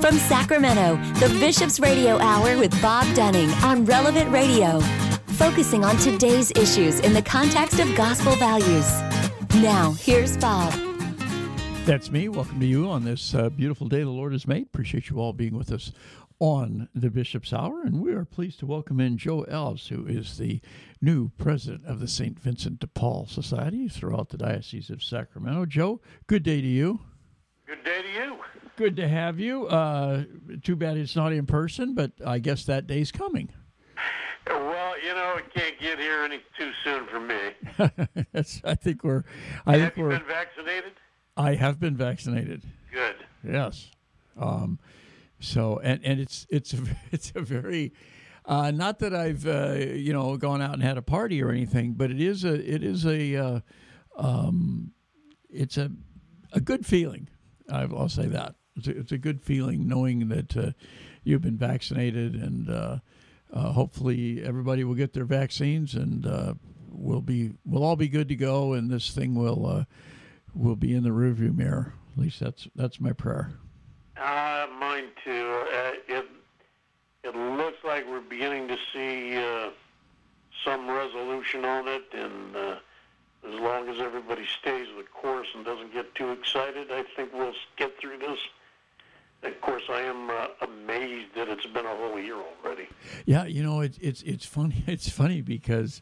From Sacramento, the Bishop's Radio Hour with Bob Dunning on Relevant Radio. Focusing on today's issues in the context of gospel values. Now, here's Bob. That's me. Welcome to you on this beautiful day the Lord has made. Appreciate you all being with us on the Bishop's Hour. And we are pleased to welcome in Joe Elves, who is the new president of the St. Vincent de Paul Society throughout the Diocese of Sacramento. Joe, good day to you. Good day to you. Good to have you. Too bad it's not in person, but I guess that day's coming. Well, you know, it can't get here any too soon for me. I think we're. Have you been vaccinated? I have been vaccinated. Good. Yes. So and it's a very not that I've gone out and had a party or anything, but it's a good feeling. I'll say that it's a good feeling knowing that you've been vaccinated, and hopefully everybody will get their vaccines, and we'll all be good to go, and this thing will be in the rearview mirror. At least that's my prayer. Mine too. It looks like we're beginning to see some resolution on it, and as long as everybody stays the course and doesn't get too excited, I think we'll get through this. Of course, I am amazed that it's been a whole year already. Yeah, it's funny. It's funny because.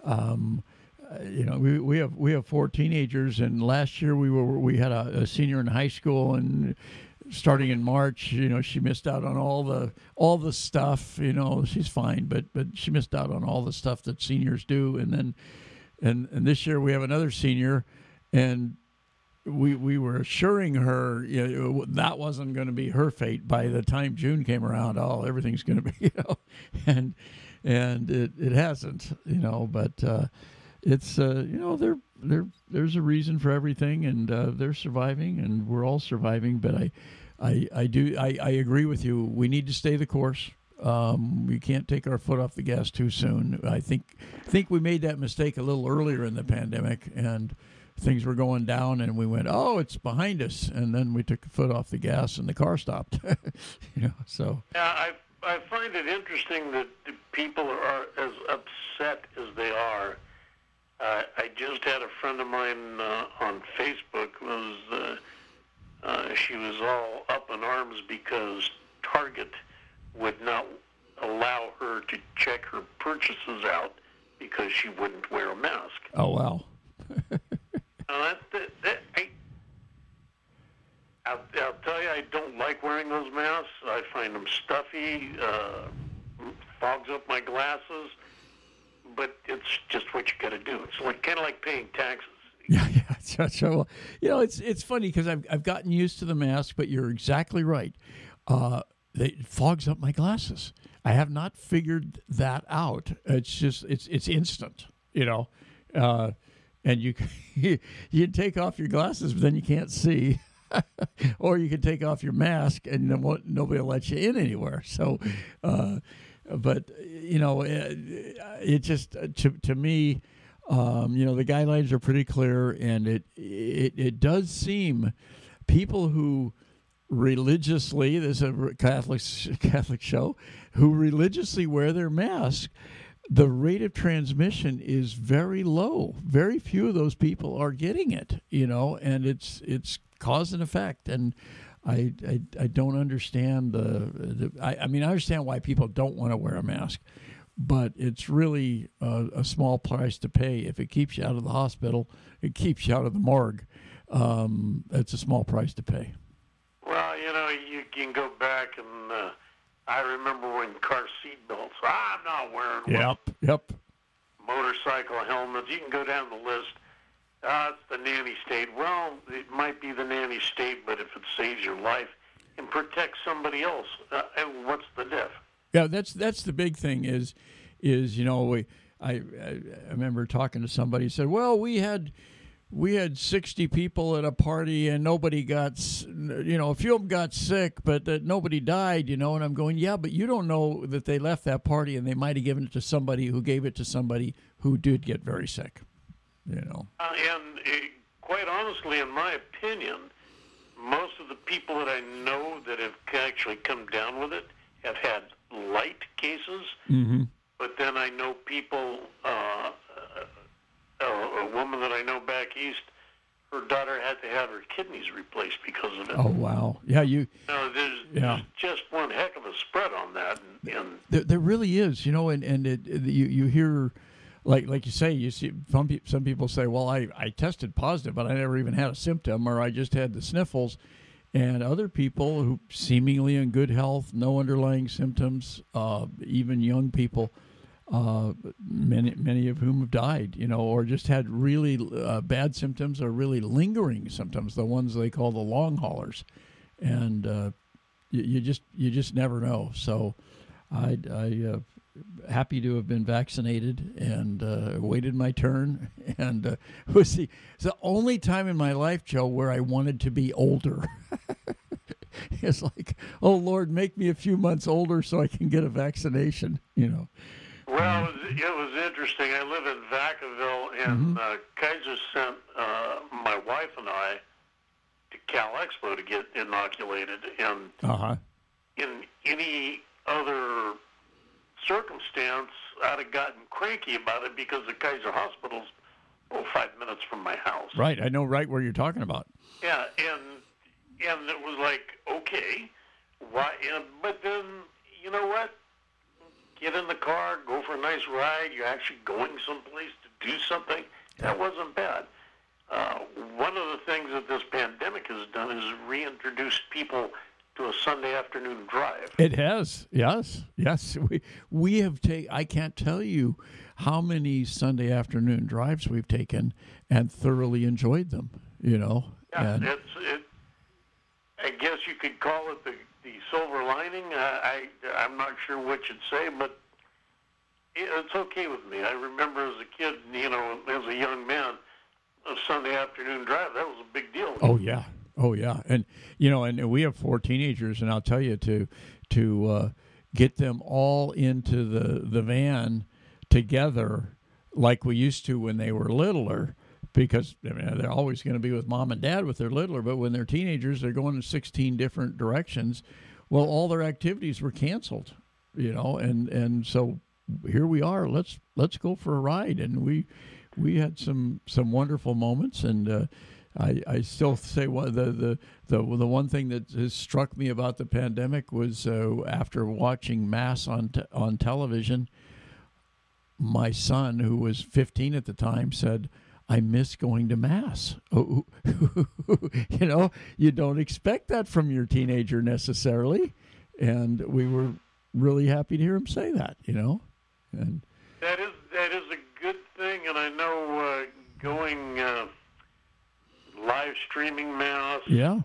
We have 4 teenagers, and last year we had a senior in high school, and starting in March, she missed out on all the stuff. She's fine, but she missed out on all the stuff that seniors do, and then and this year we have another senior, and we were assuring her that wasn't going to be her fate. By the time June came around, everything's going to be and it hasn't, but. It's there's a reason for everything, and they're surviving, and we're all surviving. But I agree with you. We need to stay the course. We can't take our foot off the gas too soon. I think we made that mistake a little earlier in the pandemic, and things were going down, and we went, it's behind us, and then we took the foot off the gas, and the car stopped. So. Yeah, I find it interesting that people are as upset as they are. I just had a friend of mine on Facebook she was all up in arms because Target would not allow her to check her purchases out because she wouldn't wear a mask. Oh, wow. I'll tell you, I don't like wearing those masks. I find them stuffy, fogs up my glasses. But it's just what you got to do. It's kind of like paying taxes. Yeah. So, it's funny because I've gotten used to the mask, but you're exactly right. It fogs up my glasses. I have not figured that out. It's just it's instant, and you take off your glasses, but then you can't see. Or you can take off your mask, and then nobody will let you in anywhere. So. But it just to me, the guidelines are pretty clear, and it does seem people who religiously, this is a Catholic show, who religiously wear their mask, the rate of transmission is very low. Very few of those people are getting it, and it's cause and effect. And I don't understand I understand why people don't want to wear a mask, but it's really a small price to pay. If it keeps you out of the hospital, it keeps you out of the morgue. It's a small price to pay. Well, you can go back, and I remember when car seat belts. I'm not wearing one. Yep. Motorcycle helmets. You can go down the list. It's the nanny state. Well, it might be the nanny state, but if it saves your life and protects somebody else, what's the diff? Yeah, that's the big thing is I remember talking to somebody who said, well, we had 60 people at a party and nobody got, a few of them got sick, but nobody died, and I'm going, yeah, but you don't know that they left that party and they might have given it to somebody who gave it to somebody who did get very sick. And quite honestly, in my opinion, most of the people that I know that have actually come down with it have had light cases. Mm-hmm. But then I know people, a woman that I know back east, her daughter had to have her kidneys replaced because of it. Oh, wow. Yeah, There's just one heck of a spread on that. And there really is, and you hear, like you say, you see some people say, well, I tested positive, but I never even had a symptom, or I just had the sniffles. And other people who seemingly in good health, no underlying symptoms, even young people, many of whom have died, or just had really bad symptoms or really lingering symptoms, the ones they call the long haulers. And you just never know. So I happy to have been vaccinated and waited my turn. And it's the only time in my life, Joe, where I wanted to be older. It's like, oh, Lord, make me a few months older so I can get a vaccination, Well, it was interesting. I live in Vacaville, and Kaiser sent my wife and I to Cal Expo to get inoculated. And in any other circumstance, I'd have gotten cranky about it because the Kaiser Hospital's 5 minutes from my house. Right, I know right where you're talking about. Yeah, and it was like, okay, why? But then, you know what? Get in the car, go for a nice ride. You're actually going someplace to do something. That wasn't bad. One of the things that this pandemic has done is reintroduced people to a Sunday afternoon drive. It has, yes. We have I can't tell you how many Sunday afternoon drives we've taken and thoroughly enjoyed them. Yeah, and I guess you could call it the silver lining. I'm not sure what you'd say, but it's okay with me. I remember as a kid, as a young man, a Sunday afternoon drive, that was a big deal. Oh yeah, and and we have 4 teenagers, and I'll tell you to get them all into the van together like we used to when they were littler. Because they're always going to be with mom and dad with their littler, but when they're teenagers, they're going in 16 different directions. Well, all their activities were canceled, and so here we are. Let's go for a ride, and we had some wonderful moments, and I still say the one thing that has struck me about the pandemic was after watching Mass on television, my son, who was 15 at the time, said, I miss going to Mass. Oh, you don't expect that from your teenager necessarily. And we were really happy to hear him say that, And that is a good thing. And I know going live streaming Mass, the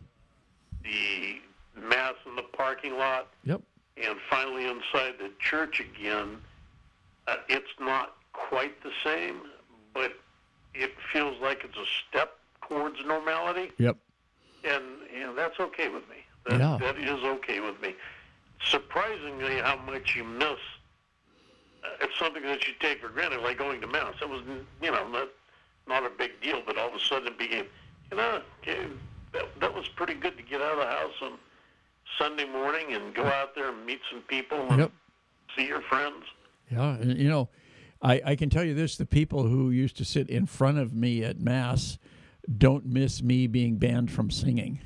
Mass in the parking lot, yep, and finally inside the church again, it's not quite the same, but it feels like it's a step towards normality. Yep. And that's okay with me. That is okay with me. Surprisingly, how much you miss, it's something that you take for granted, like going to Mass. It was, not a big deal, but all of a sudden it became, that was pretty good to get out of the house on Sunday morning and go out there and meet some people and see your friends. Yeah, and I can tell you this, the people who used to sit in front of me at Mass don't miss me being banned from singing.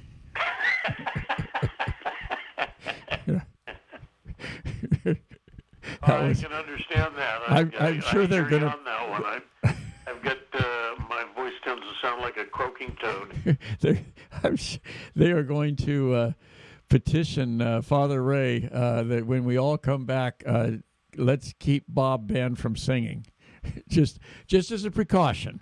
I can understand that. I'm sure they're going to. On that one. I've got my voice tends to sound like a croaking toad. They are going to petition Father Ray that when we all come back, let's keep Bob banned from singing, just as a precaution.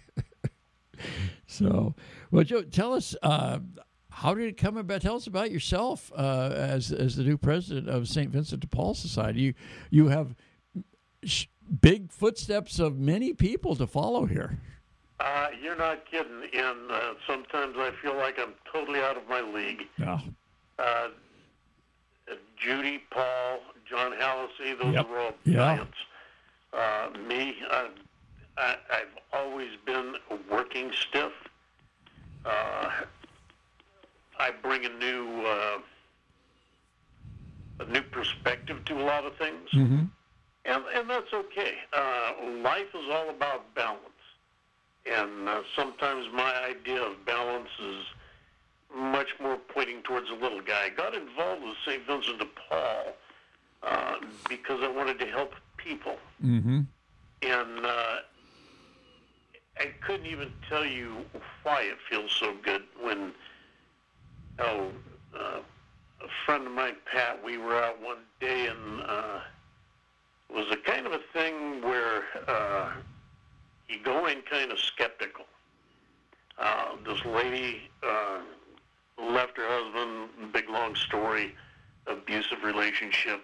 So, well, Joe, tell us how did it come about? Tell us about yourself as the new president of St. Vincent de Paul Society. You have big footsteps of many people to follow here. You're not kidding, and sometimes I feel like I'm totally out of my league. No. Judy, Paul, John Hallisey, those are all giants. Me, I've always been a working stiff. I bring a new perspective to a lot of things, and that's okay. Life is all about balance, and sometimes my idea of balance is much more pointing towards the little guy. I got involved with St. Vincent de Paul because I wanted to help people, and I couldn't even tell you why it feels so good when a friend of mine, Pat, we were out one day, and it was a kind of a thing where you go in kind of skeptical. This lady left her husband, big long story, abusive relationship,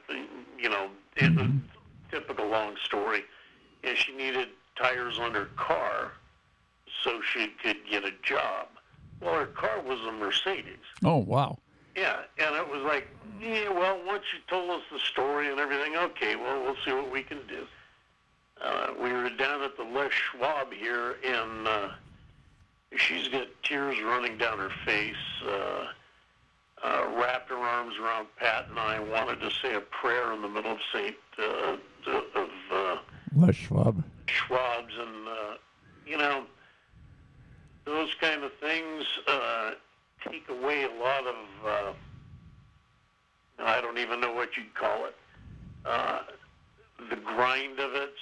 typical long story, and she needed tires on her car so she could get a job. Well, her car was a Mercedes. Oh, wow. Yeah, and it was like, yeah, well, once you told us the story and everything, okay, well, we'll see what we can do. We were down at the Les Schwab here, and she's got tears running down her face, wrapped her arms around Pat and I, wanted to say a prayer in the middle of Les Schwab. Schwab's, and, those kind of things take away a lot of, I don't even know what you'd call it, the grind of it.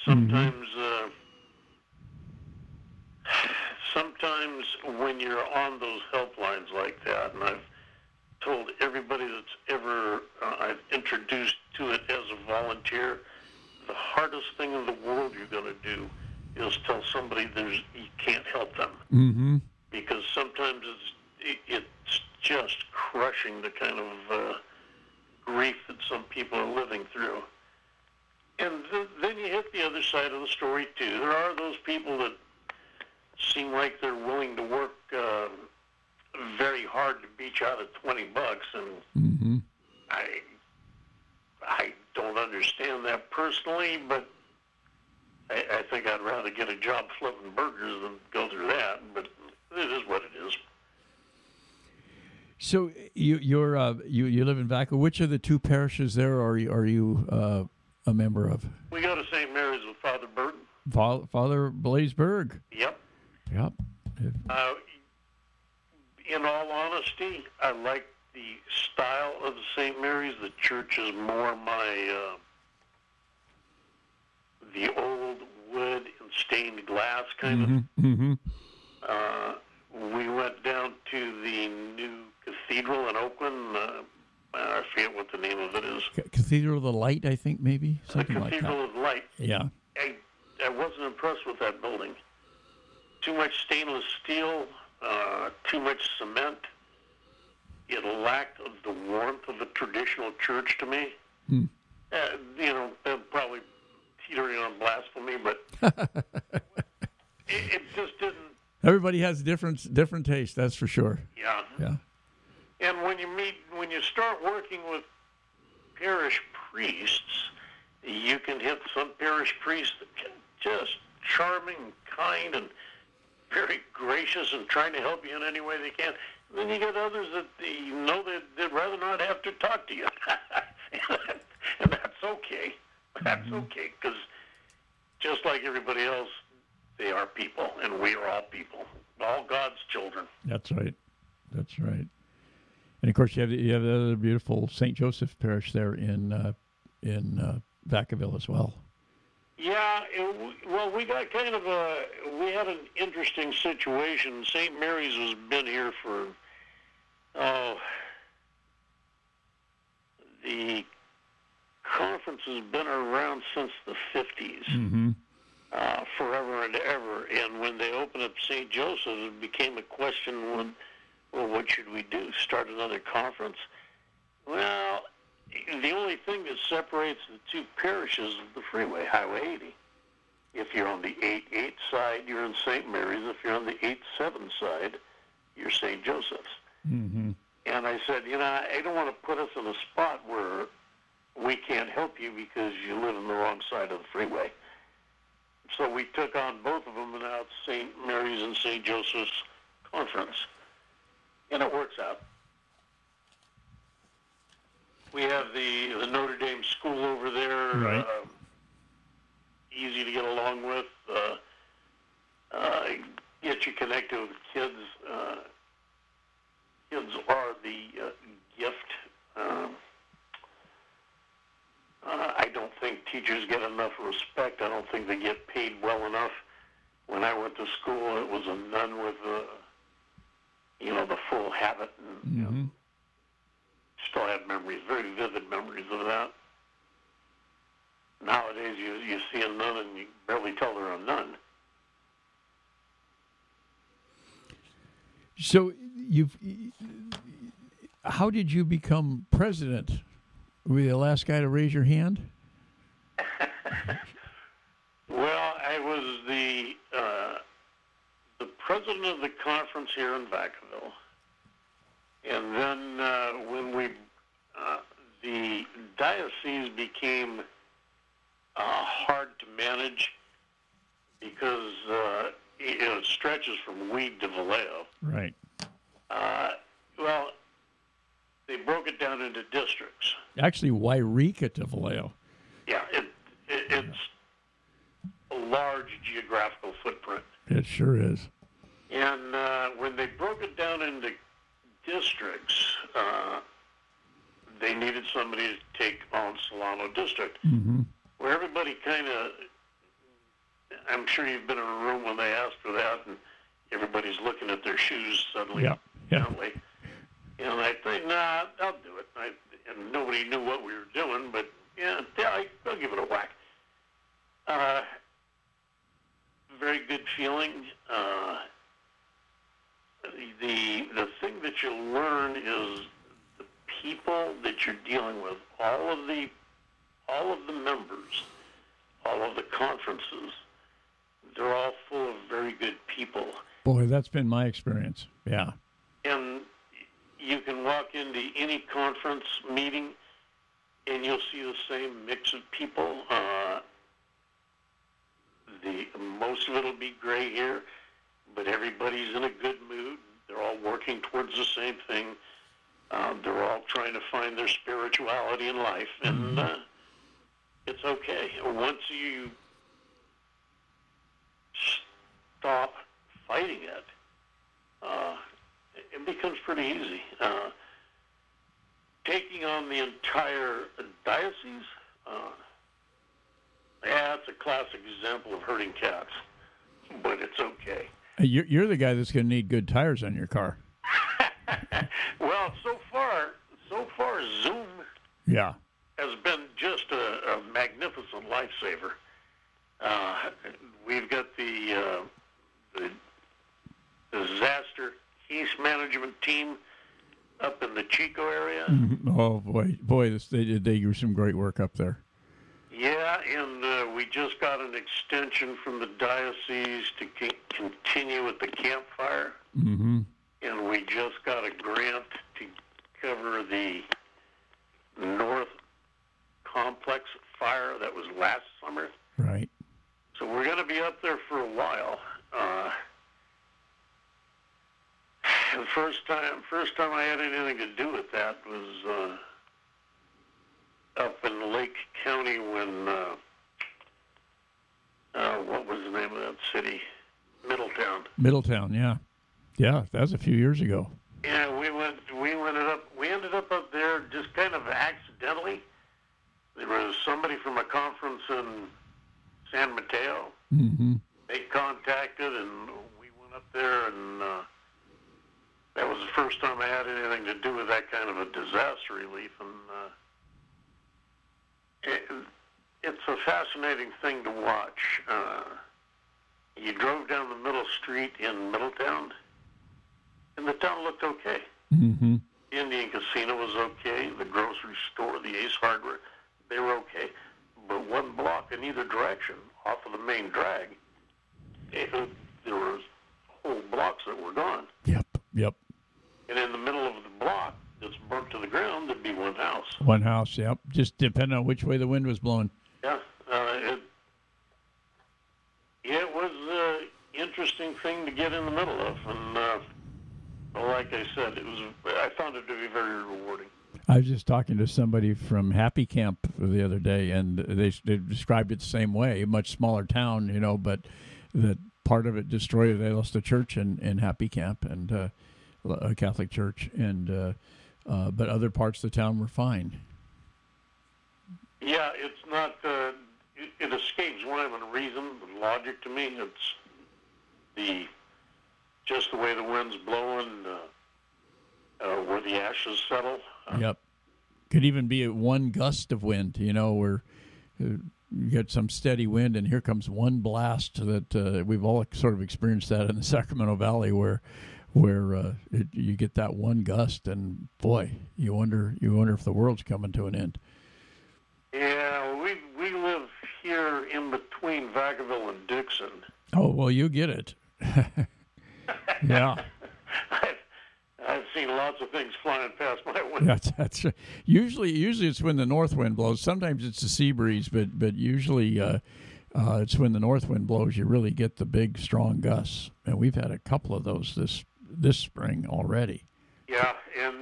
Sometimes when you're on those helplines like that, and I've told everybody that's ever I've introduced to it as a volunteer, the hardest thing in the world you're going to do is tell somebody you can't help them, because sometimes it's just crushing the kind of grief that some people are living through. And then you hit the other side of the story too. There are those people that seem like they're willing to work very hard to beat you out of $20, and I don't understand that personally, but I think I'd rather get a job flipping burgers than go through that. But it is what it is. So you live in Vaco. Which of the two parishes there are you a member of? We go to St. Mary's with Father Burton. Father Blaisberg. Yep. Yep. In all honesty, I like the style of the St. Mary's. The church is more my the old wood and stained glass kind of. We went down to the new cathedral in Oakland. I forget what the name of it is. Cathedral of the Light, I think, maybe something like that. Cathedral of the Light. Yeah. I wasn't impressed with that building. Too much stainless steel, too much cement. It lacked of the warmth of a traditional church to me. Probably teetering on blasphemy, but it just didn't. Everybody has different taste, that's for sure. Yeah. Yeah. And when you start working with parish priests, you can hit some parish priests that can just charming, kind, and very gracious and trying to help you in any way they can. And then you get others that they'd rather not have to talk to you. And that's okay. That's okay, because just like everybody else, they are people, and we are all people, all God's children. That's right. That's right. And of course, you have the other beautiful St. Joseph Parish there in Vacaville as well. Yeah, we got we had an interesting situation. St. Mary's has been here for, the conference has been around since the 50s, forever and ever. And when they opened up St. Joseph, it became a question, what should we do? Start another conference? Well, the only thing that separates the two parishes is the freeway, Highway 80. If you're on the 8-8 side, you're in St. Mary's. If you're on the 8-7 side, you're St. Joseph's. And I said, I don't want to put us in a spot where we can't help you because you live on the wrong side of the freeway. So we took on both of them, and now it's St. Mary's and St. Joseph's Conference. And it works out. We have the Notre Dame school over there. Right. Easy to get along with. Get you connected with kids. Kids are the gift. I don't think teachers get enough respect. I don't think they get paid well enough. When I went to school, it was a nun with the full habit, and still have memories, very vivid memories of that. Nowadays, you see a nun and you barely tell they're a nun. So how did you become president? Were you the last guy to raise your hand? Well, I was the president of the conference here in Vacaville, and then when the diocese became hard to manage because it stretches from Weed to Vallejo. Right. Well, they broke it down into districts. Actually, Wairika to Vallejo. Yeah, it's a large geographical footprint. It sure is. And when they broke it down into districts, they needed somebody to take on Solano District, where everybody kind of, I'm sure you've been in a room when they asked for that, and everybody's looking at their shoes suddenly. Yeah. And I think, nah, I'll do it. And nobody knew what we were doing, but I'll give it a whack. Very good feeling. The thing that you learn is the people that you're dealing with, all of the members, all of the conferences, they're all full of very good people. Boy, that's been my experience. Yeah. And you can walk into any conference meeting and you'll see the same mix of people. Most of it will be gray hair, but everybody's in a good mood. They're all working towards the same thing. They're all trying to find their spirituality in life, and it's okay. Once you stop fighting it, it becomes pretty easy. Taking on the entire diocese, it's a classic example of herding cats, but it's okay. You're the guy that's going to need good tires on your car. Well, so far, Zoom has been just a magnificent lifesaver. We've got the disaster case management team up in the Chico area. Oh boy, they do some great work up there. Yeah, and we just got an extension from the diocese to continue with the campfire. And we just got a grant to cover the North Complex fire that was last summer. Right. So we're going to be up there for a while. The first time I had anything to do with that was up in Lake County when what was the name of that city? Middletown. Yeah, that was a few years ago. Yeah, we ended up there just kind of accidentally. There was somebody from a conference in San Mateo. They contacted, and we went up there, and that was the first time I had anything to do with that kind of a disaster relief. And it's a fascinating thing to watch. You drove down the middle street in Middletown, and the town looked okay. The Indian Casino was okay. The grocery store, the Ace Hardware, they were okay. But one block in either direction, off of the main drag, there were whole blocks that were gone. Yep. And in the middle of the block that's burnt to the ground, there'd be one house. One house, yep. Just depending on which way the wind was blowing. Yeah. It was an interesting thing to get in the middle of. And like I said, I found it to be very rewarding. I was just talking to somebody from Happy Camp the other day, and they described it the same way. A much smaller town, but that part of it destroyed. They lost a church in Happy Camp, and a Catholic church, and but other parts of the town were fine. Yeah, it's not. It escapes rhyme and reason, logic to me. It's just the way the wind's blowing, where the ashes settle. Yep. Could even be one gust of wind, where you get some steady wind, and here comes one blast that we've all sort of experienced that in the Sacramento Valley, where you get that one gust, and boy, you wonder if the world's coming to an end. Yeah, we live here in between Vacaville and Dixon. Oh, well, you get it. Yeah. I've seen lots of things flying past my window. That's usually it's when the north wind blows. Sometimes it's the sea breeze, but usually it's when the north wind blows. You really get the big, strong gusts, and we've had a couple of those this spring already. Yeah, and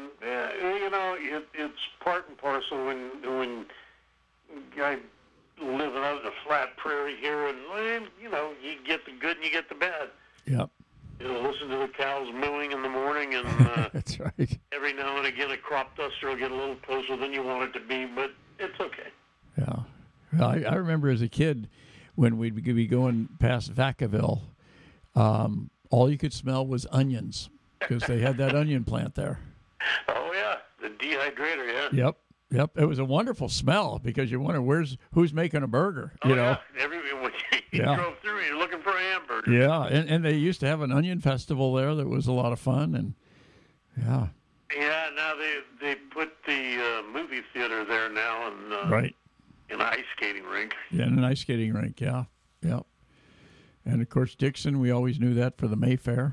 it's part and parcel when I live out in a flat prairie here, and you get the good and you get the bad. Yep. Listen to the cows mooing in the morning, and that's right. Every now and again, a crop duster will get a little closer than you want it to be, but it's okay. Yeah. Well, I remember as a kid when we'd be going past Vacaville, all you could smell was onions because they had that onion plant there. Oh, yeah. The dehydrator, yeah. Yep. It was a wonderful smell because you wonder who's making a burger, you know. Yeah. You drove through, you're looking for a hamburger. Yeah, and they used to have an onion festival there that was a lot of fun, and yeah. Yeah, now they put the movie theater there now, and right. In an ice skating rink. Yeah, in an ice skating rink, yeah. And of course, Dixon, we always knew that for the Mayfair.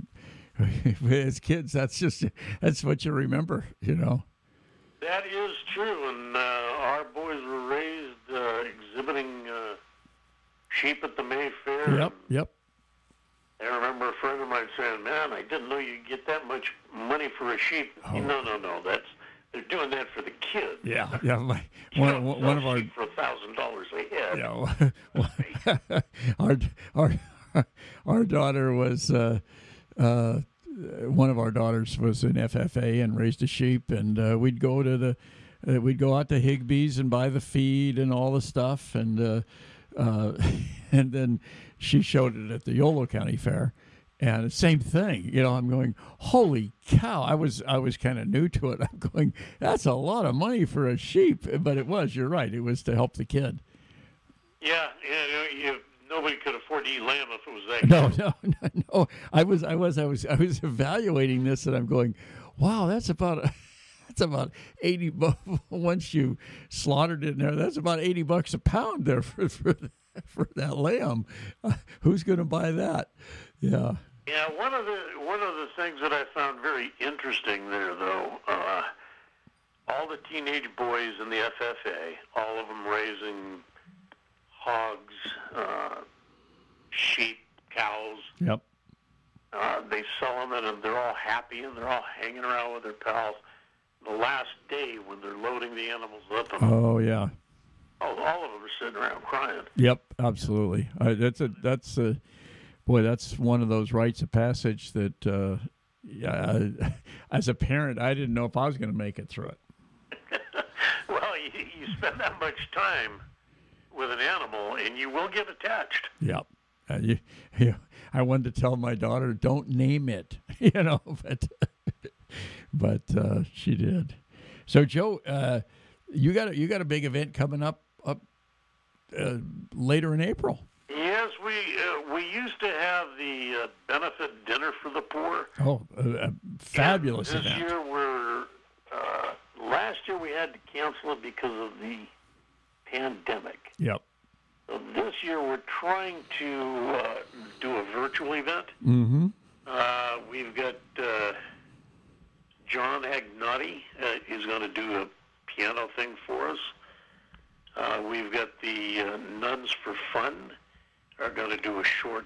As kids, that's what you remember, That is true, and our boys were raised exhibiting sheep at the Mayfair. Yep. I remember a friend of mine saying, "Man, I didn't know you'd get that much money for a sheep." Oh. No. They're doing that for the kids. Yeah. One of our for $1,000 a head. Yeah. Our daughter was. One of our daughters was in FFA and raised a sheep, and we'd go out to Higbee's and buy the feed and all the stuff, and then she showed it at the Yolo County Fair, and the same thing. I'm going, holy cow! I was kind of new to it. I'm going, that's a lot of money for a sheep, but it was. You're right. It was to help the kid. Yeah. Nobody could afford to eat lamb if it was that good. No. I was evaluating this, and I'm going, wow, that's about $80 once you slaughtered it in there. That's about $80 a pound there for that lamb. Who's going to buy that? Yeah. Yeah. One of the things that I found very interesting there, though, all the teenage boys in the FFA, all of them raising hogs, sheep, cows. Yep. They sell them, and they're all happy, and they're all hanging around with their pals. The last day when they're loading the animals up. Oh, yeah. All of them are sitting around crying. Yep, absolutely. That's one of those rites of passage that, as a parent, I didn't know if I was going to make it through it. Well, you spend that much time with an animal, and you will get attached. Yep. I wanted to tell my daughter, don't name it, but she did. So, Joe, you got a big event coming up later in April. Yes, we used to have the benefit dinner for the poor. Oh, a fabulous event. This year last year we had to cancel it because of the pandemic. Yep. So this year we're trying to do a virtual event. Mm-hmm. We've got John Agnotti is going to do a piano thing for us. We've got the Nuns for Fun are going to do a short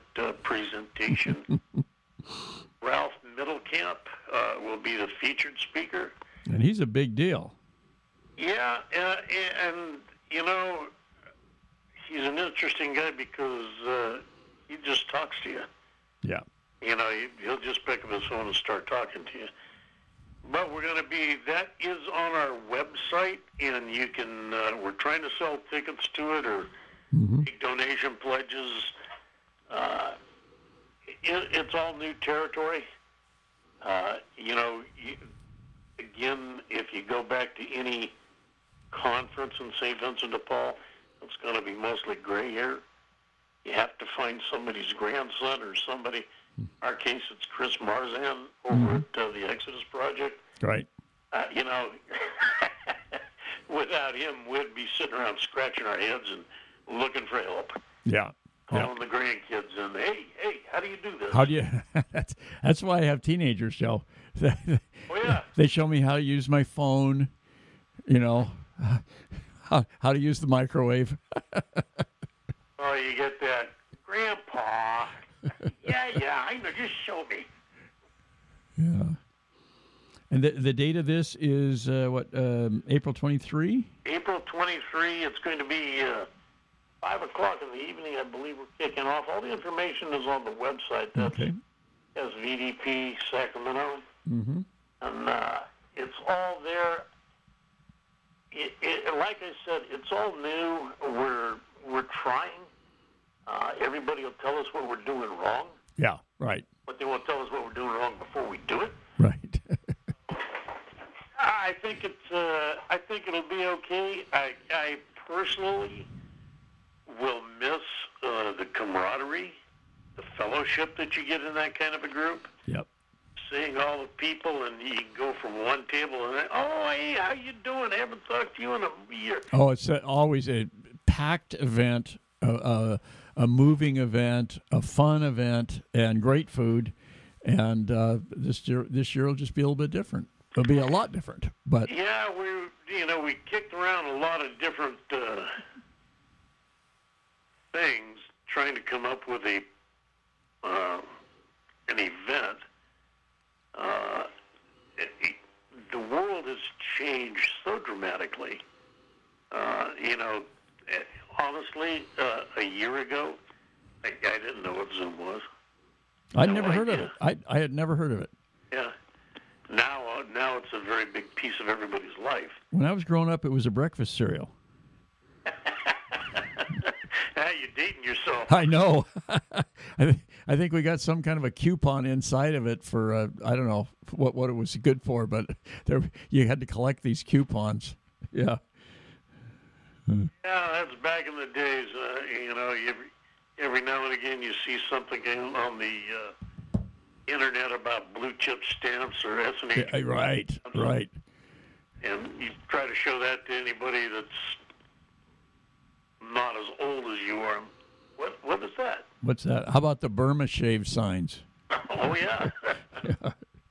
presentation. Ralph Middlecamp will be the featured speaker. And he's a big deal. Yeah, and he's an interesting guy because he just talks to you. Yeah. He'll just pick up his phone and start talking to you. But that is on our website, and you can, we're trying to sell tickets to it or make donation pledges. It's all new territory. Again, if you go back to any conference in St. Vincent de Paul, it's going to be mostly gray hair. You have to find somebody's grandson or somebody. In our case, it's Chris Marzan over at the Exodus Project. Right. Without him, we'd be sitting around scratching our heads and looking for help. Yeah. Calling the grandkids and, hey, how do you do this? How do you? That's why I have teenagers, Joe. Oh, yeah. They show me how to use my phone, how to use the microwave. Oh, you get that, Grandpa. Yeah, I know. Just show me. Yeah. And the date of this is April 23? April 23. It's going to be 5 o'clock in the evening, I believe we're kicking off. All the information is on the website. That's SVDP Sacramento. Mm-hmm. And it's all there. Like I said, it's all new. We're trying. Everybody will tell us what we're doing wrong. Yeah, right. But they won't tell us what we're doing wrong before we do it. Right. I think it'll be okay. I personally will miss the camaraderie, the fellowship that you get in that kind of a group. Yep. Seeing all the people, and you can go from one table and hey, how you doing? I haven't talked to you in a year. Oh, it's always a packed event, a moving event, a fun event, and great food. And this year will just be a little bit different. It'll be a lot different, but yeah, we kicked around a lot of different things trying to come up with an event. The world has changed so dramatically. Honestly, a year ago, I didn't know what Zoom was. I'd never heard of it. I had never heard of it. Yeah. Now it's a very big piece of everybody's life. When I was growing up, it was a breakfast cereal. You're dating yourself. I know. I think we got some kind of a coupon inside of it for I don't know what it was good for, but you had to collect these coupons. Yeah. Yeah, that's back in the days. Every now and again you see something on the internet about blue chip stamps or S&H. Yeah, right. And you try to show that to anybody that's not as old as you are. What is that? What's that? How about the Burma shave signs? Oh, yeah. Yeah.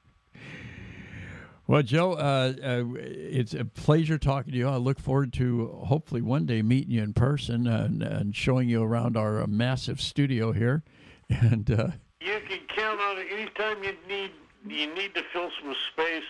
Well, Joe, it's a pleasure talking to you. I look forward to hopefully one day meeting you in person and showing you around our massive studio here. And you can count on it anytime you need to fill some space.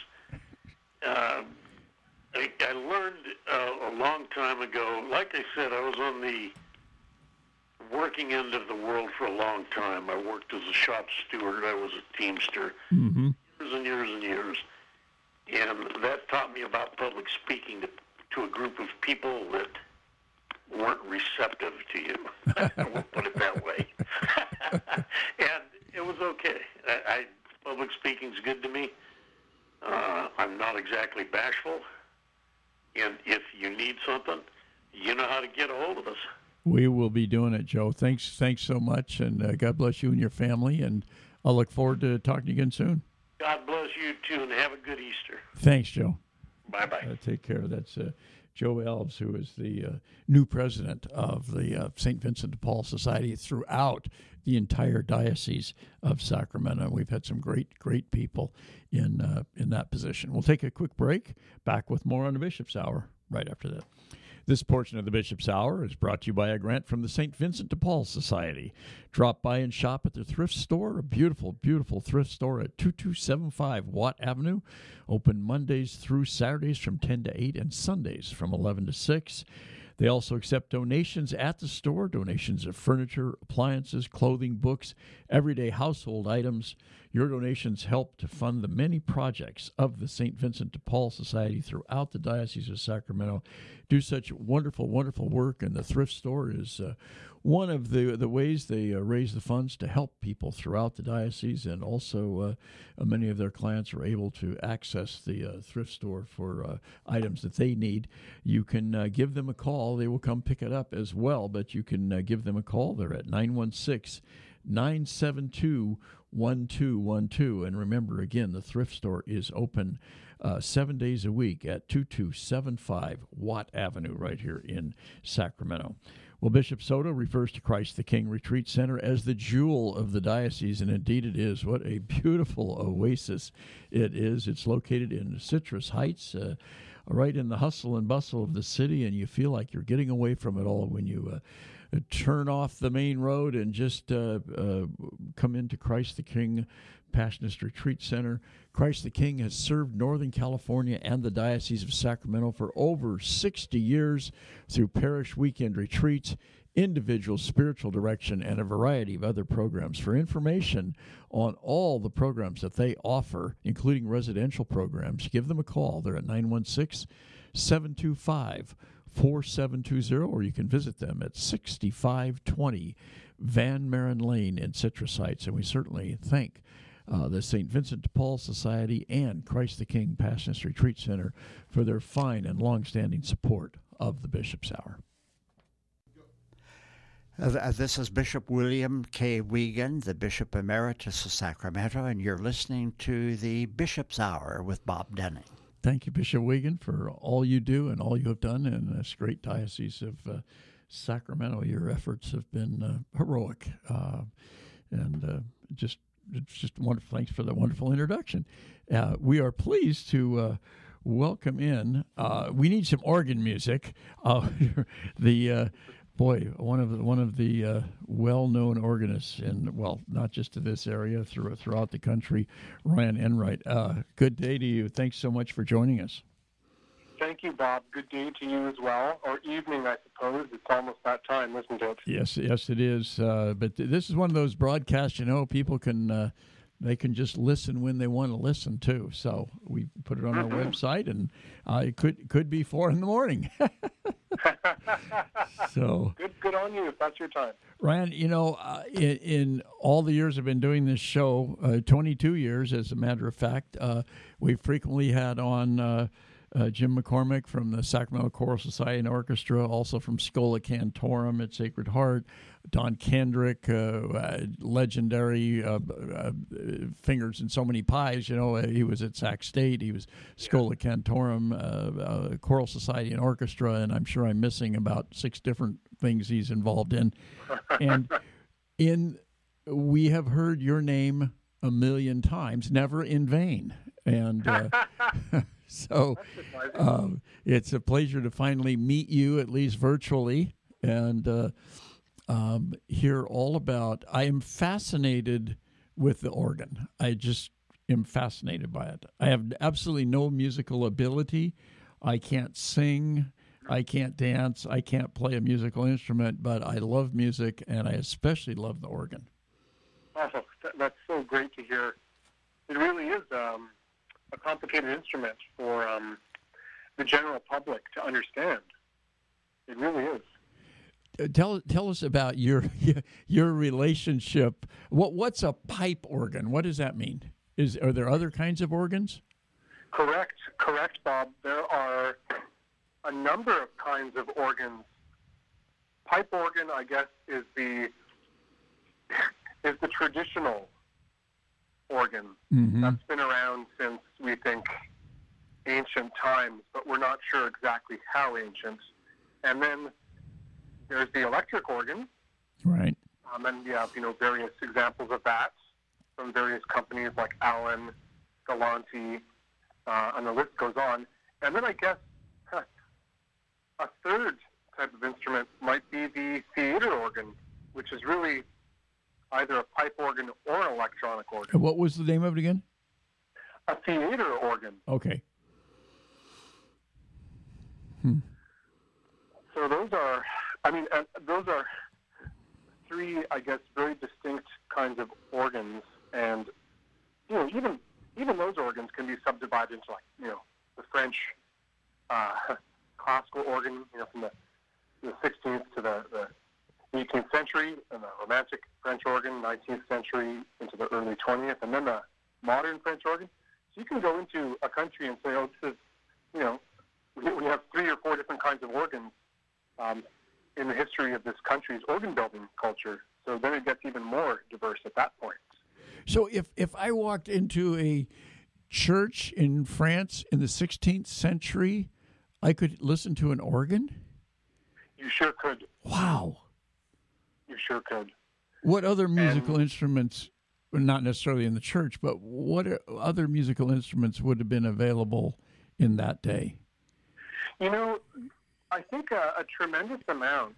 I learned a long time ago. Like I said, I was on the working end of the world for a long time. I worked as a shop steward. I was a teamster. Mm-hmm. Years and years and years. And that taught me about public speaking to a group of people that weren't receptive to you. We'll put it that way. And it was okay. Public speaking's good to me. I'm not exactly bashful. And if you need something, you know how to get a hold of us. We will be doing it, Joe. Thanks so much, and God bless you and your family. And I'll look forward to talking to you again soon. God bless you, too, and have a good Easter. Thanks, Joe. Bye-bye. Take care. That's Joe Elves, who is the new president of the St. Vincent de Paul Society throughout the entire Diocese of Sacramento. We've had some great people in that position. We'll take a quick break. Back with more on the Bishop's Hour right after that. This portion of the Bishop's Hour is brought to you by a grant from the St. Vincent de Paul Society. Drop by and shop at their thrift store, a beautiful, beautiful thrift store at 2275 Watt Avenue. Open Mondays through Saturdays from 10 to 8 and Sundays from 11 to 6. They also accept donations at the store, donations of furniture, appliances, clothing, books, everyday household items. Your donations help to fund the many projects of the St. Vincent de Paul Society throughout the Diocese of Sacramento. Do such wonderful, wonderful work, and the thrift store is one of the ways they raise the funds to help people throughout the diocese, and also many of their clients are able to access the thrift store for items that they need. You can give them a call. They will come pick it up as well, but you can give them a call. They're at 916-972-1212. And remember, again, the thrift store is open 7 days a week at 2275 Watt Avenue right here in Sacramento. Well, Bishop Soto refers to Christ the King Retreat Center as the jewel of the diocese, and indeed it is. What a beautiful oasis it is. It's located in Citrus Heights, right in the hustle and bustle of the city, and you feel like you're getting away from it all when you turn off the main road and just come into Christ the King Passionist Retreat Center. Christ the King has served Northern California and the Diocese of Sacramento for over 60 years through parish weekend retreats, individual spiritual direction, and a variety of other programs. For information on all the programs that they offer, including residential programs, give them a call. They're at 916-725-4720, or you can visit them at 6520 Van Maren Lane in Citrus Heights. And we certainly thank the St. Vincent de Paul Society and Christ the King Passionist Retreat Center for their fine and long-standing support of the Bishop's Hour. This is Bishop William K. Wiegand, the Bishop Emeritus of Sacramento, and you're listening to the Bishop's Hour with Bob Dunning. Thank you, Bishop Wiegand, for all you do and all you have done in this great diocese of Sacramento. Your efforts have been heroic, and it's just wonderful. Thanks for that wonderful introduction. We are pleased to welcome in. We need some organ music. One of the well-known organists in, well, not just to this area, throughout the country, Ryan Enright. Good day to you. Thanks so much for joining us. Thank you, Bob. Good day to you as well, or evening, I suppose. It's almost that time, isn't it? Yes, it is. But this is one of those broadcasts, people can they can just listen when they want to listen too. So we put it on our website, and it could be 4 a.m. So good on you if that's your time. Ryan, in all the years I've been doing this show, 22 years as a matter of fact, we've frequently had on Jim McCormick from the Sacramento Choral Society and Orchestra, also from Schola Cantorum at Sacred Heart, Don Kendrick, legendary fingers in so many pies. He was at Sac State. He was Schola Cantorum, Choral Society and Orchestra, and I'm sure I'm missing about 6 different things he's involved in. And we have heard your name a million times, never in vain. And so it's a pleasure to finally meet you, at least virtually, and hear all about. I am fascinated with the organ. I just am fascinated by it. I have absolutely no musical ability. I can't sing. I can't dance. I can't play a musical instrument, but I love music, and I especially love the organ. Oh, that's so great to hear. It really is a complicated instrument for the general public to understand. It really is. Tell us about your relationship. What's a pipe organ? What does that mean? Are there other kinds of organs? Correct, Bob. There are a number of kinds of organs. Pipe organ, I guess, is the traditional organ. Mm-hmm. That's been around since, we think, ancient times, but we're not sure exactly how ancient. And then there's the electric organ. Right. And you have, various examples of that from various companies like Allen, Galanti, and the list goes on. And then I guess a third type of instrument might be the theater organ, which is really either a pipe organ or an electronic organ. And what was the name of it again? A theater organ. Okay. So those are three, I guess, very distinct kinds of organs, and even those organs can be subdivided into the French classical organ, from the 16th to the 18th century, and the Romantic French organ, 19th century into the early 20th, and then the modern French organ. So you can go into a country and say, oh, this is, we have 3 or 4 different kinds of organs in the history of this country's organ building culture. So then it gets even more diverse at that point. So if I walked into a church in France in the 16th century, I could listen to an organ? You sure could. Wow. You sure could. What other musical instruments, not necessarily in the church, but what other musical instruments would have been available in that day? I think a tremendous amount.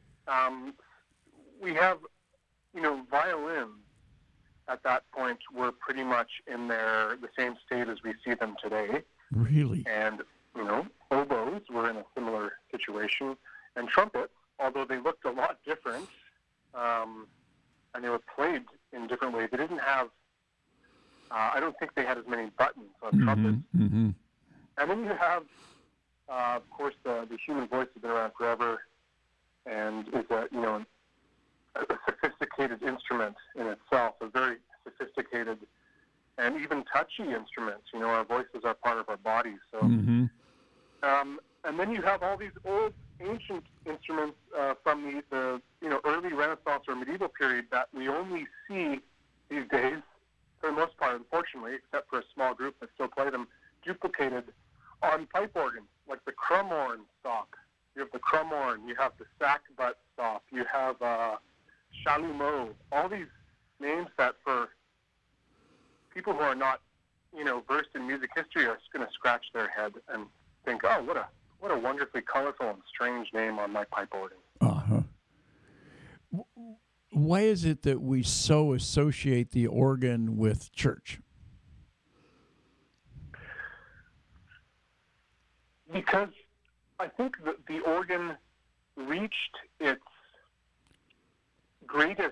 We have, violins at that point were pretty much in the same state as we see them today. Really? And, oboes were in a similar situation. And trumpets, although they looked a lot different, and they were played in different ways. They didn't have, I don't think they had as many buttons on trumpets. Mm-hmm. And then you have, of course, the human voice has been around forever and is a sophisticated instrument in itself, a very sophisticated and even touchy instrument. Our voices are part of our bodies. So, and then you have all these old, ancient instruments from the early Renaissance or medieval period that we only see these days, for the most part, unfortunately, except for a small group that still play them, duplicated on pipe organs, like the crumhorn stock. You have the crumhorn, you have the sackbut stock, you have chalumeau, all these names that for people who are not, versed in music history are just going to scratch their head and think, oh, what a wonderfully colorful and strange name on my pipe organ. Uh-huh. Why is it that we so associate the organ with church? Because I think that the organ reached its greatest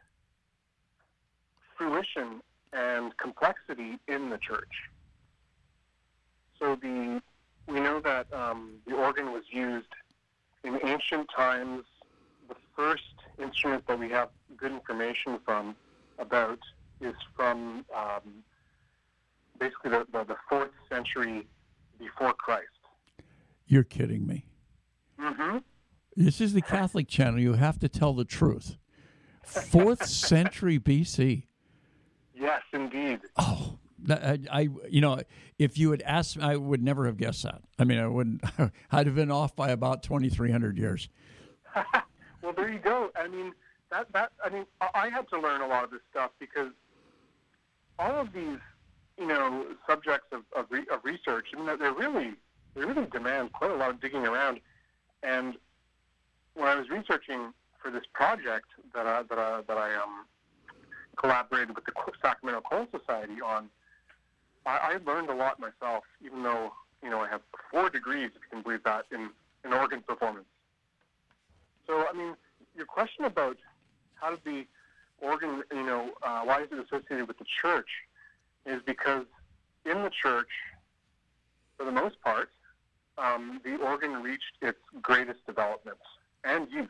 fruition and complexity in the church. So we know that the organ was used in ancient times. The first instrument that we have good information about is from basically the 4th century before Christ. You're kidding me. Mm-hmm. This is the Catholic channel. You have to tell the truth. 4th century BC. Yes, indeed. Oh, I if you had asked me, I would never have guessed that. I mean, I wouldn't. I'd have been off by about 2,300 years. Well, there you go. I mean, I had to learn a lot of this stuff because all of these, subjects of research, they really demand quite a lot of digging around. And when I was researching for this project that I collaborated with the Sacramento Choral Society on, I learned a lot myself, even though, I have 4 degrees, if you can believe that, in organ performance. So, I mean, your question about how did the organ, why is it associated with the church, is because in the church, for the most part, the organ reached its greatest development and use.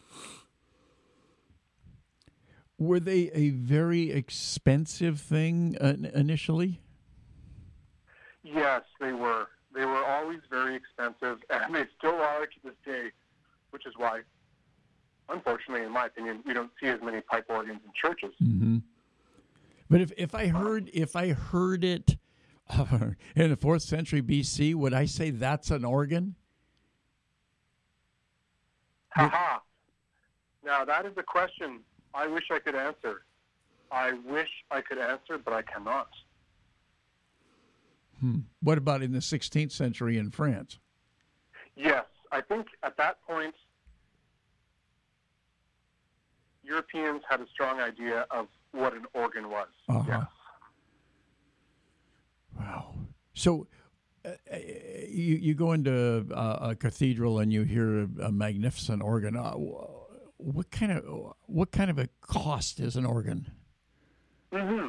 Were they a very expensive thing initially? Yes, they were. They were always very expensive, and they still are to this day, which is why, unfortunately, in my opinion, we don't see as many pipe organs in churches. Mm-hmm. But if I heard it in the 4th century BC, would I say that's an organ? Ha-ha. Now, that is a question I wish I could answer. I wish I could answer, but I cannot. What about in the 16th century in France? Yes, I think at that point, Europeans had a strong idea of what an organ was. Uh-huh. Yes. Wow. So you go into a cathedral and you hear a magnificent organ. What kind of a cost is an organ? Mm-hmm.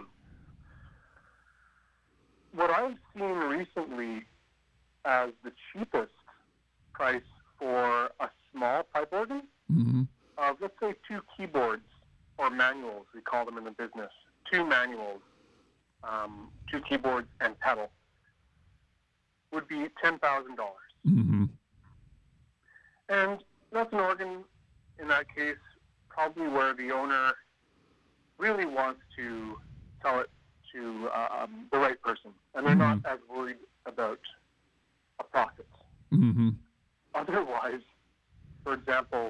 What I've seen recently as the cheapest price for a small pipe organ, Mm-hmm. let's say 2 keyboards or manuals, we call them in the business, 2 manuals, 2 keyboards and pedal, would be $10,000. Mm-hmm. And that's an organ, in that case, probably where the owner really wants to sell it to the right person, and they're not as worried about a profit. Mm-hmm. Otherwise, for example,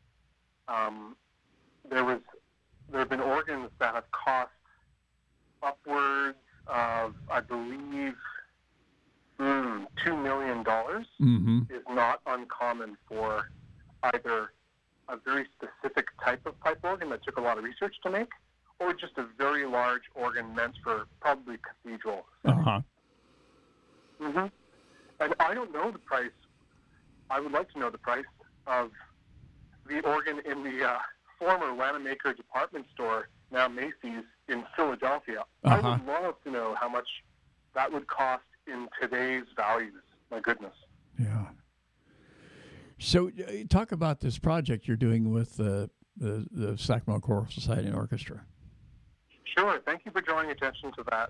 there have been organs that have cost upwards of, I believe, $2 million. Mm-hmm. Is not uncommon for either a very specific type of pipe organ that took a lot of research to make, or just a very large organ meant for probably cathedral. Uh-huh. Mm-hmm. And I don't know the price. I would like to know the price of the organ in the former Wanamaker department store, now Macy's, in Philadelphia. Uh-huh. I would love to know how much that would cost in today's values. My goodness. Yeah. So talk about this project you're doing with the Sacramento Choral Society and Orchestra. Sure. Thank you for drawing attention to that.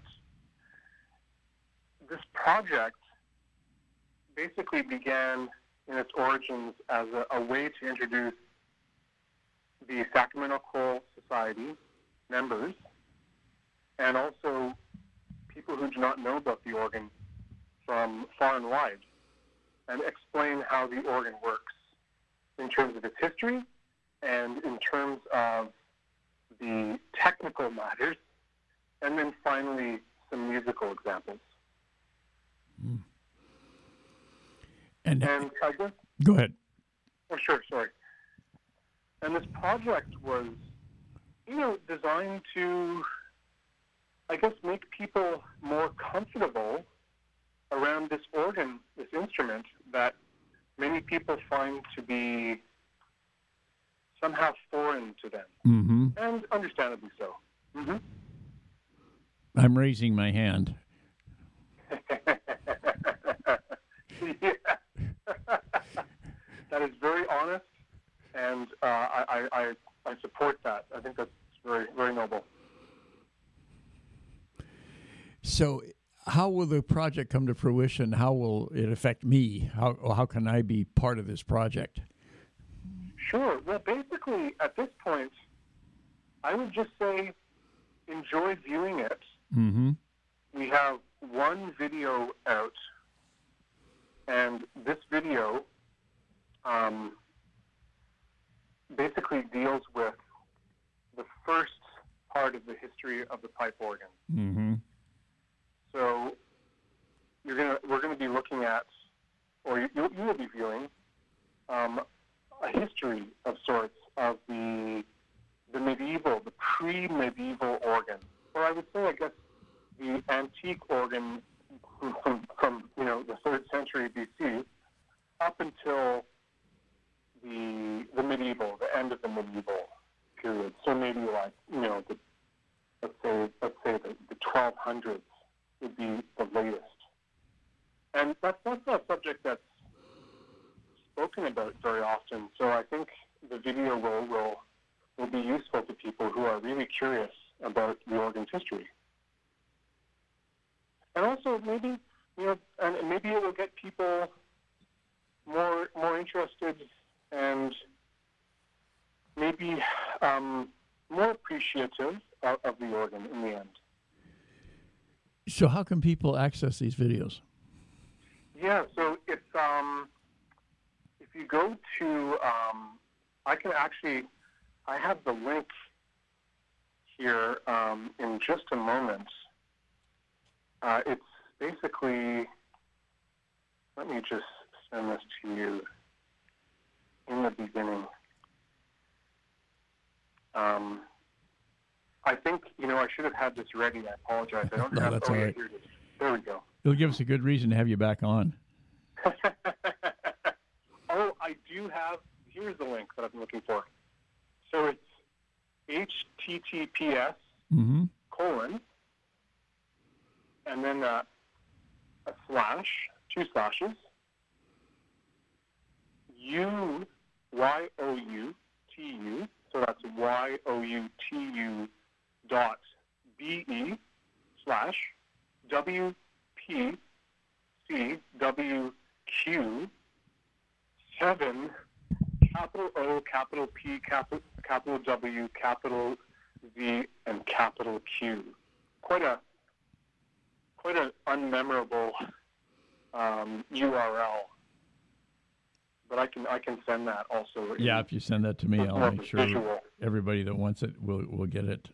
This project basically began in its origins as a way to introduce the Sacramento Choral Society members and also people who do not know about the organ from far and wide, and explain how the organ works in terms of its history and in terms of the technical matters, and then finally some musical examples. Mm. And I guess, go ahead. oh, sure, sorry. And this project was, designed to, I guess, make people more comfortable around this organ, this instrument that many people find to be somehow foreign to them, Mm-hmm. and understandably so. Mm-hmm. I'm raising my hand. Yeah. That is very honest, and I support that. I think that's very, very noble. So how will the project come to fruition? How will it affect me? How can I be part of this project? Sure. Well, basically, at this point, I would just say enjoy viewing it. Mm-hmm. We have one video out, and this video basically deals with the first part of the history of the pipe organ. Mm-hmm. So we're gonna be looking at, or you will be viewing, a history of sorts of the medieval, the pre-medieval organ, or I would say, I guess, the antique organ from the 3rd century BC up until the medieval, the end of the medieval period. So maybe like let's say the 1200s would be the latest. And that's not a subject that's spoken about very often. So I think the video will be useful to people who are really curious about the organ's history. And also maybe and maybe it will get people more interested and maybe more appreciative of the organ in the end. So how can people access these videos? Yeah, so it's if you go to I have the link here in just a moment. It's basically, let me just send this to you. in the beginning. I think, I should have had this ready. I apologize. I don't No, have that's all right. Here it is. There we go. It'll give us a good reason to have you back on. Oh, I do have, here's the link that I've been looking for. So it's HTTPS colon, and then a slash, 2 slashes, UYOUTU, so that's YOUTU .BE / WPCWQ 7 capital O, capital P, capital W, capital V, and capital Q. Quite an unmemorable URL. But I can send that also. Yeah, if you send that to me, I'll make sure visual. everybody that wants it will get it.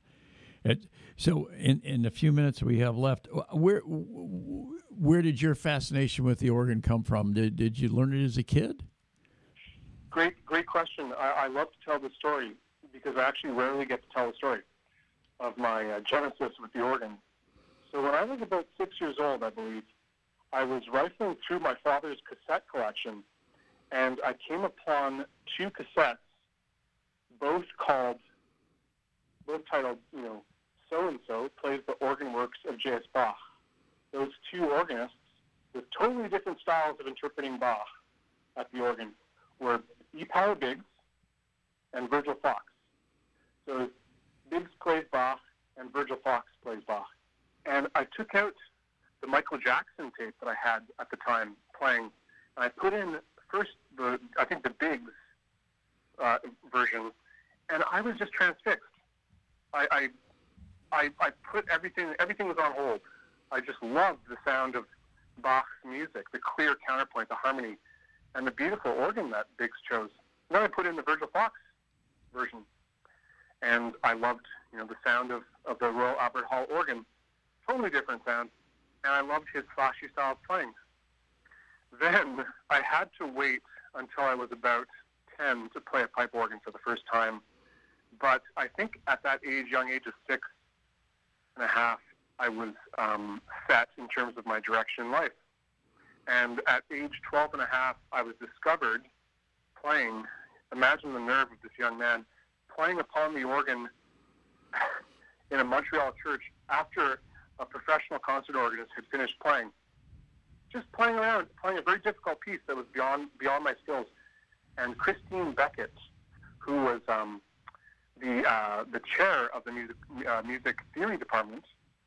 So in the few minutes we have left, where did your fascination with the organ come from? Did you learn it as a kid? Great question. I love to tell the story because I actually rarely get to tell the story of my genesis with the organ. So when I was about 6 years old, I believe, I was rifling through my father's cassette collection, and I came upon 2 cassettes, both titled, So-and-so Plays the Organ Works of J.S. Bach. Those 2 organists with totally different styles of interpreting Bach at the organ were E. Power Biggs and Virgil Fox. So Biggs plays Bach and Virgil Fox plays Bach. And I took out the Michael Jackson tape that I had at the time playing, and I put in first the Biggs version, and I was just transfixed. I put everything was on hold. I just loved the sound of Bach's music, the clear counterpoint, the harmony, and the beautiful organ that Biggs chose. Then I put in the Virgil Fox version, and I loved, the sound of the Royal Albert Hall organ, totally different sound, and I loved his flashy style of playing. Then I had to wait until I was about 10 to play a pipe organ for the first time, but I think at that young age of 6 and a half, I was set in terms of my direction in life. And at age 12 and a half, I was discovered playing, imagine the nerve of this young man, playing upon the organ in a Montreal church after a professional concert organist had finished playing. Just playing around, playing a very difficult piece that was beyond my skills. And Christine Beckett, who was the chair of the music theory department,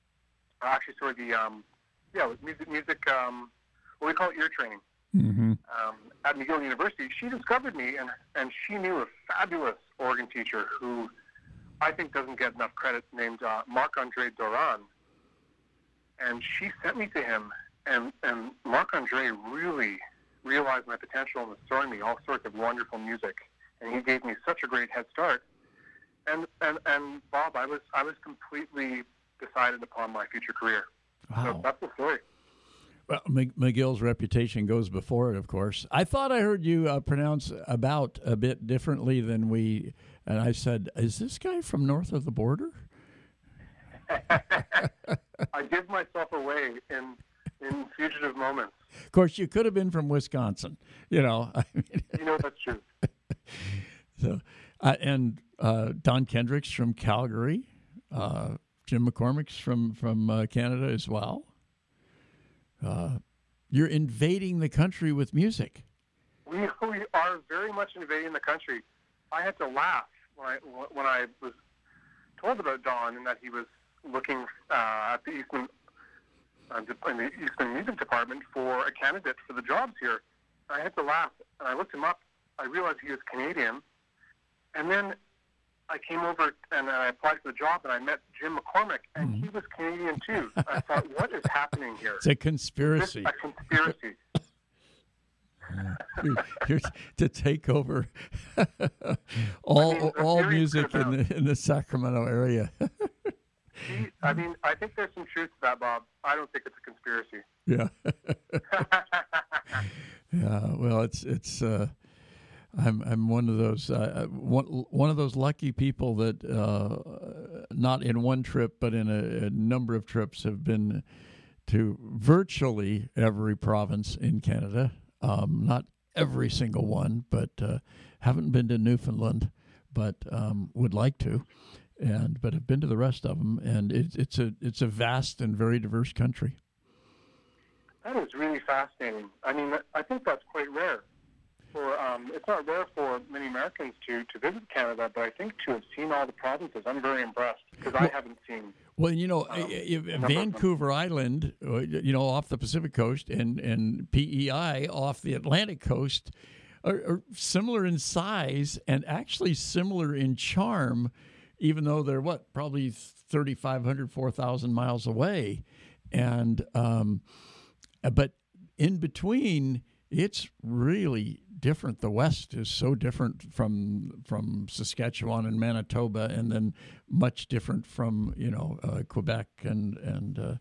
music, what we call it, ear training, at McGill University. She discovered me, and she knew a fabulous organ teacher who I think doesn't get enough credit, named Marc-André Doran. And she sent me to him, and Marc-André really realized my potential and was throwing me all sorts of wonderful music. And he gave me such a great head start. And Bob, I was completely decided upon my future career. Wow. So that's the story. Well, McGill's reputation goes before it, of course. I thought I heard you pronounce "about" a bit differently than we, and I said, "Is this guy from north of the border?" I give myself away in fugitive moments. Of course, you could have been from Wisconsin. I mean, That's true. So, and Don Kendrick's from Calgary. Jim McCormick's from Canada as well. You're invading the country with music. We are very much invading the country. I had to laugh when I was told about Don and that he was looking at the Eastman in the Eastman Music Department for a candidate for the jobs here. I had to laugh, and I looked him up. I realized he was Canadian, and then I came over and I applied for the job, and I met Jim McCormick, and he was Canadian too. I thought, what is happening here? It's a conspiracy. It's a conspiracy. You're to take over all music in the Sacramento area. I think there's some truth to that, Bob. I don't think it's a conspiracy. Yeah. Yeah. Well, it's I'm one of those one of those lucky people that not in one trip but in a number of trips have been to virtually every province in Canada. Not every single one, but haven't been to Newfoundland, but would like to, but have been to the rest of them. And it's a vast and very diverse country. That is really fascinating. I mean, I think that's quite rare. It's not rare for many Americans to visit Canada, but I think to have seen all the provinces, I'm very impressed because I haven't seen. Well, Vancouver Island, off the Pacific coast, and PEI off the Atlantic coast are similar in size and actually similar in charm, even though they're probably 3,500, 4,000 miles away, and but in between, it's really different. The West is so different from Saskatchewan and Manitoba, and then much different from Quebec and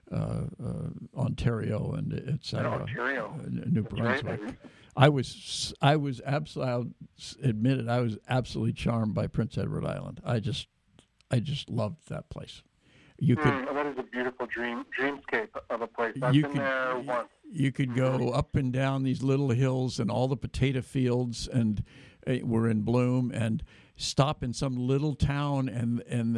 Ontario and etc. New Brunswick. Right. I was absolutely. I'll admit it. I was absolutely charmed by Prince Edward Island. I just loved that place. That is a beautiful dreamscape of a place. I've been there once. You could go up and down these little hills, and all the potato fields were in bloom, and stop in some little town, and in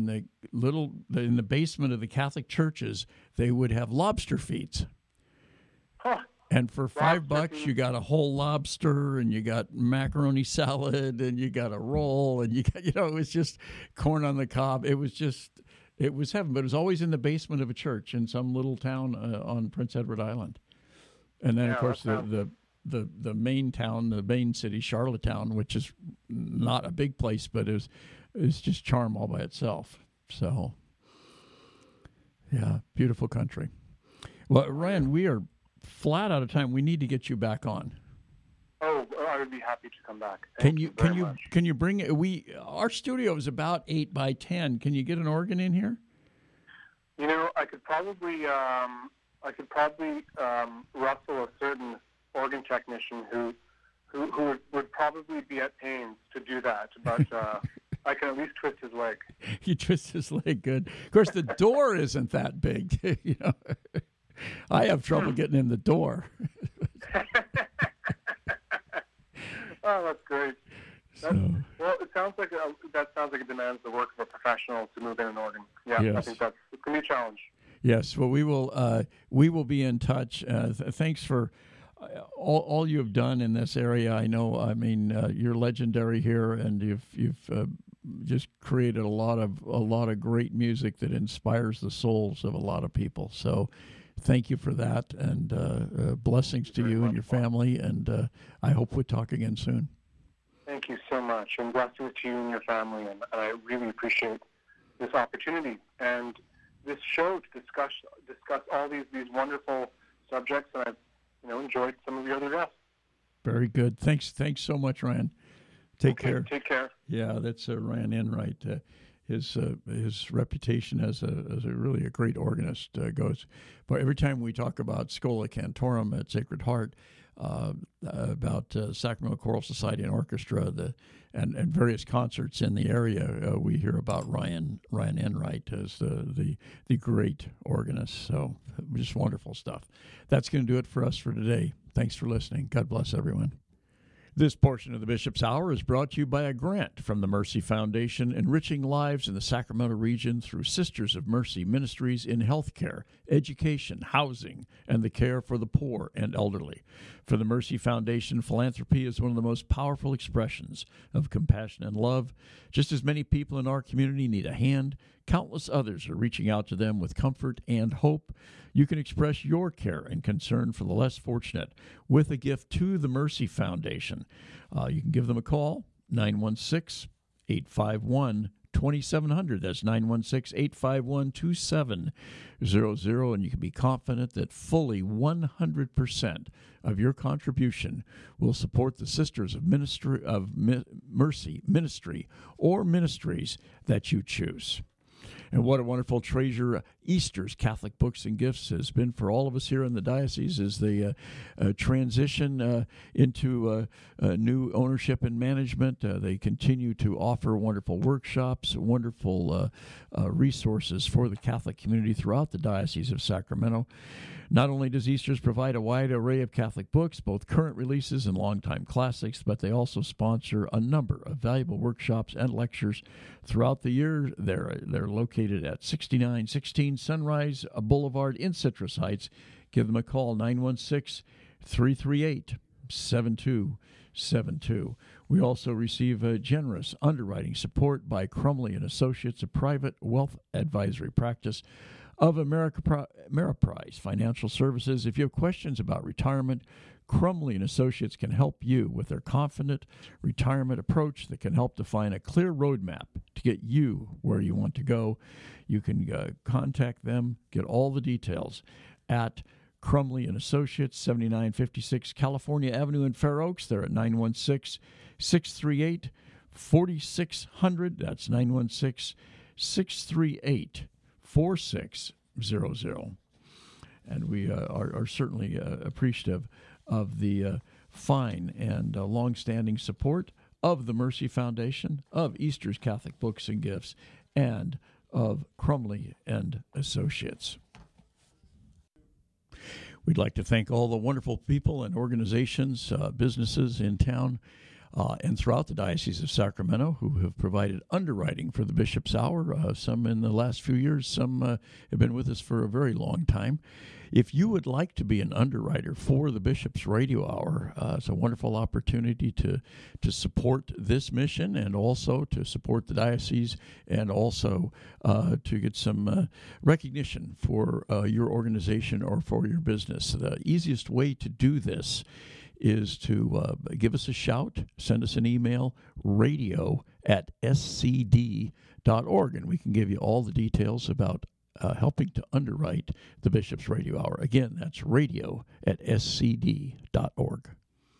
the basement of the Catholic churches, they would have lobster feeds. Huh. And for $5, you got a whole lobster, and you got macaroni salad, and you got a roll, and you got it was just corn on the cob. It was heaven, but it was always in the basement of a church in some little town on Prince Edward Island. And then, of course, the main town, the main city, Charlottetown, which is not a big place, but is just charm all by itself. So, yeah, beautiful country. Well, Ryan, we are flat out of time. We need to get you back on. Oh, I would be happy to come back. Can you bring our studio is about 8 by 10. Can you get an organ in here? I could probably rustle a certain organ technician who would probably be at pains to do that, but I can at least twist his leg. You twist his leg, good. Of course, the door isn't that big. I have trouble getting in the door. Oh, that's great. Well, it sounds like it demands the work of a professional to move in an organ. Yeah, yes. I think it's going to be a challenge. Yes. Well, we will be in touch. Thanks for all you have done in this area. I know. I mean, you're legendary here, and you've just created a lot of great music that inspires the souls of a lot of people. So, thank you for that, and blessings to you and your family, and I hope we'll talk again soon. Thank you so much, and blessings to you and your family, and I really appreciate this opportunity and this show to discuss all these wonderful subjects, and I've enjoyed some of the other guests. Very good. Thanks so much, Ryan. Take care. Take care. Yeah, that's Ryan Enright. His reputation as a really a great organist goes. But every time we talk about Schola Cantorum at Sacred Heart, about Sacramento Choral Society and Orchestra, and various concerts in the area, we hear about Ryan Enright as the great organist. So just wonderful stuff. That's going to do it for us for today. Thanks for listening. God bless everyone. This portion of the Bishop's Hour is brought to you by a grant from the Mercy Foundation, enriching lives in the Sacramento region through Sisters of Mercy ministries in healthcare, education, housing, and the care for the poor and elderly. For the Mercy Foundation, philanthropy is one of the most powerful expressions of compassion and love. Just as many people in our community need a hand, countless others are reaching out to them with comfort and hope. You can express your care and concern for the less fortunate with a gift to the Mercy Foundation. You can give them a call, 916-851-2700. That's 916-851-2700. And you can be confident that fully 100% of your contribution will support the Sisters of Mercy ministry or ministries that you choose. And what a wonderful treasure Easter's Catholic Books and Gifts has been for all of us here in the diocese as they transition into new ownership and management. They continue to offer wonderful workshops, wonderful resources for the Catholic community throughout the Diocese of Sacramento. Not only does Easter's provide a wide array of Catholic books, both current releases and longtime classics, but they also sponsor a number of valuable workshops and lectures throughout the year. They're located at 6916 Sunrise Boulevard in Citrus Heights. Give them a call, 916-338-7272. We also receive generous underwriting support by Crumley & Associates, a private wealth advisory practice of Ameriprise Financial Services. If you have questions about retirement, Crumley & Associates can help you with their confident retirement approach that can help define a clear roadmap to get you where you want to go. You can contact them, get all the details at Crumley & Associates, 7956 California Avenue in Fair Oaks. They're at 916-638-4600. That's 916-638-4600. And we are certainly appreciative of the fine and long-standing support of the Mercy Foundation, of Easter's Catholic Books and Gifts, and of Crumley and Associates. We'd like to thank all the wonderful people and organizations, businesses in town and throughout the Diocese of Sacramento who have provided underwriting for the Bishop's Hour, some in the last few years, some have been with us for a very long time. If you would like to be an underwriter for the Bishop's Radio Hour, it's a wonderful opportunity to support this mission and also to support the diocese and also to get some recognition for your organization or for your business. The easiest way to do this is to give us a shout, send us an email, radio@scd.org, and we can give you all the details about helping to underwrite the Bishop's Radio Hour. Again, that's radio@scd.org.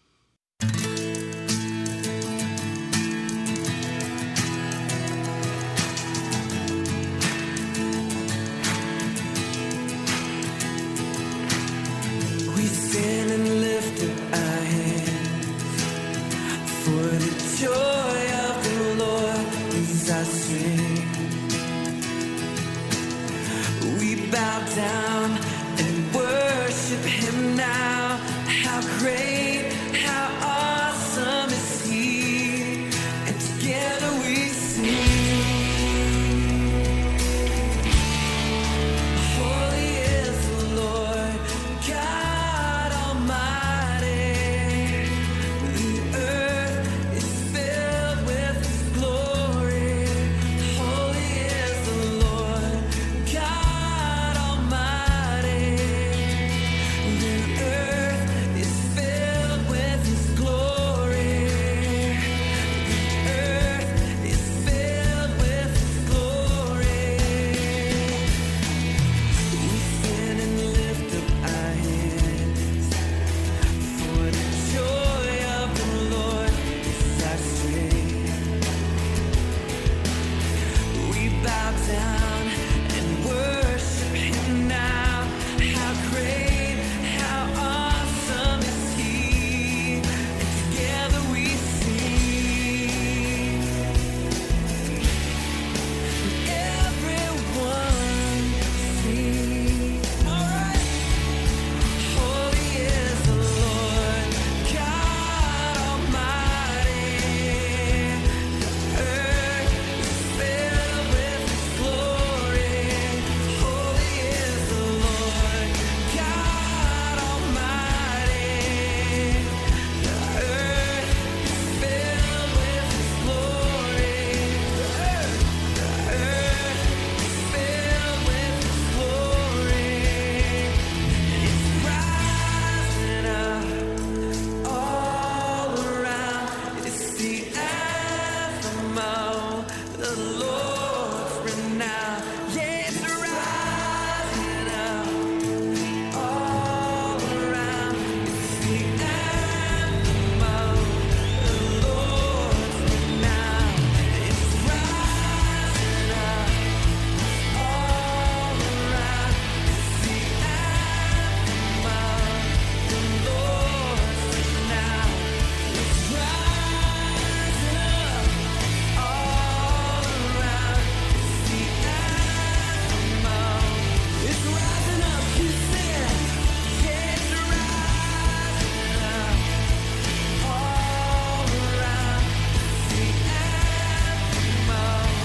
We stand and lift up our hands for the joy of the Lord is our strength. We bow down and worship Him now. How great